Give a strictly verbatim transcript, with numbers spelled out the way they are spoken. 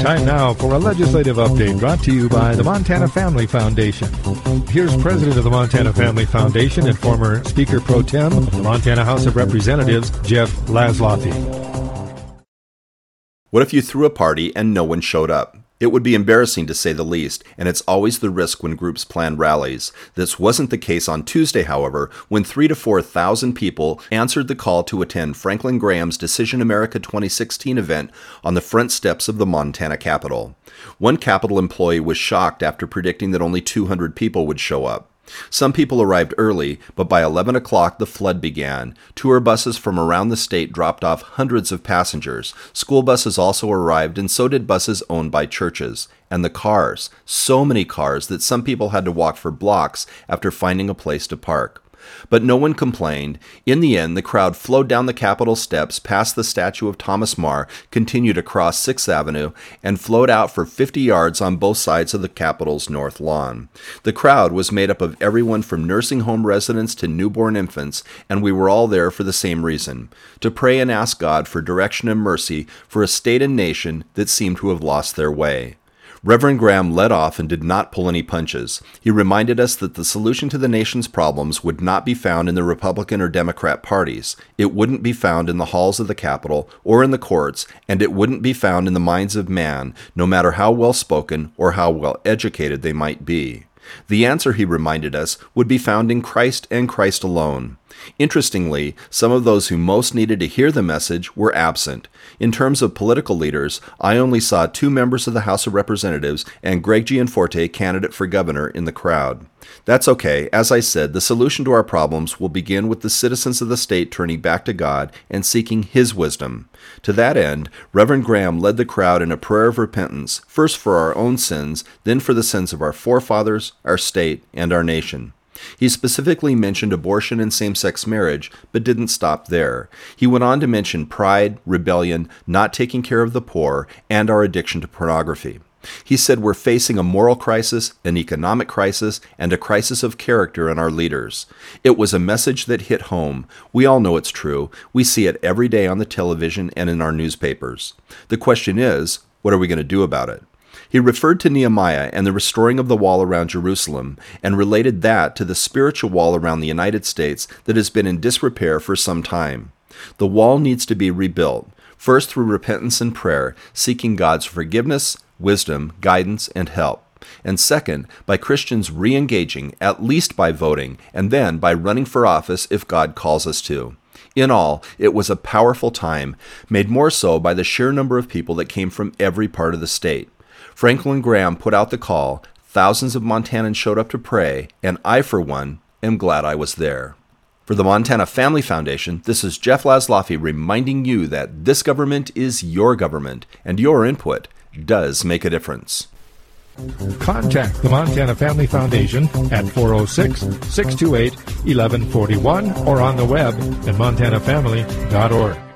Time now for a legislative update brought to you by the Montana Family Foundation. Here's President of the Montana Family Foundation and former Speaker Pro Tem of the Montana House of Representatives, Jeff Laszloffy. What if you threw a party and no one showed up? It would be embarrassing to say the least, and it's always the risk when groups plan rallies. This wasn't the case on Tuesday, however, when three to four thousand people answered the call to attend Franklin Graham's Decision America twenty sixteen event on the front steps of the Montana Capitol. One Capitol employee was shocked after predicting that only two hundred people would show up. Some people arrived early, but by eleven o'clock the flood began. Tour buses from around the state dropped off hundreds of passengers. School buses also arrived, and so did buses owned by churches. And the cars. So many cars that some people had to walk for blocks after finding a place to park. But no one complained. In the end, the crowd flowed down the Capitol steps, past the statue of Thomas More, continued across sixth Avenue, and flowed out for fifty yards on both sides of the Capitol's north lawn. The crowd was made up of everyone from nursing home residents to newborn infants, and we were all there for the same reason, to pray and ask God for direction and mercy for a state and nation that seemed to have lost their way. Reverend Graham led off and did not pull any punches. He reminded us that the solution to the nation's problems would not be found in the Republican or Democrat parties. It wouldn't be found in the halls of the Capitol or in the courts, and it wouldn't be found in the minds of man, no matter how well spoken or how well educated they might be. The answer, he reminded us, would be found in Christ and Christ alone. Interestingly, some of those who most needed to hear the message were absent. In terms of political leaders, I only saw two members of the House of Representatives and Greg Gianforte, candidate for governor, in the crowd. That's okay. As I said, the solution to our problems will begin with the citizens of the state turning back to God and seeking His wisdom. To that end, Reverend Graham led the crowd in a prayer of repentance, first for our own sins, then for the sins of our forefathers, our state, and our nation. He specifically mentioned abortion and same-sex marriage, but didn't stop there. He went on to mention pride, rebellion, not taking care of the poor, and our addiction to pornography. He said we're facing a moral crisis, an economic crisis, and a crisis of character in our leaders. It was a message that hit home. We all know it's true. We see it every day on the television and in our newspapers. The question is, what are we going to do about it? He referred to Nehemiah and the restoring of the wall around Jerusalem, and related that to the spiritual wall around the United States that has been in disrepair for some time. The wall needs to be rebuilt, first through repentance and prayer, seeking God's forgiveness, wisdom, guidance, and help. And second, by Christians re-engaging, at least by voting, and then by running for office if God calls us to. In all, it was a powerful time, made more so by the sheer number of people that came from every part of the state. Franklin Graham put out the call, thousands of Montanans showed up to pray, and I, for one, am glad I was there. For the Montana Family Foundation, this is Jeff Laszloffy reminding you that this government is your government, and your input does make a difference. Contact the Montana Family Foundation at four oh six, six two eight, one one four one or on the web at montana family dot org.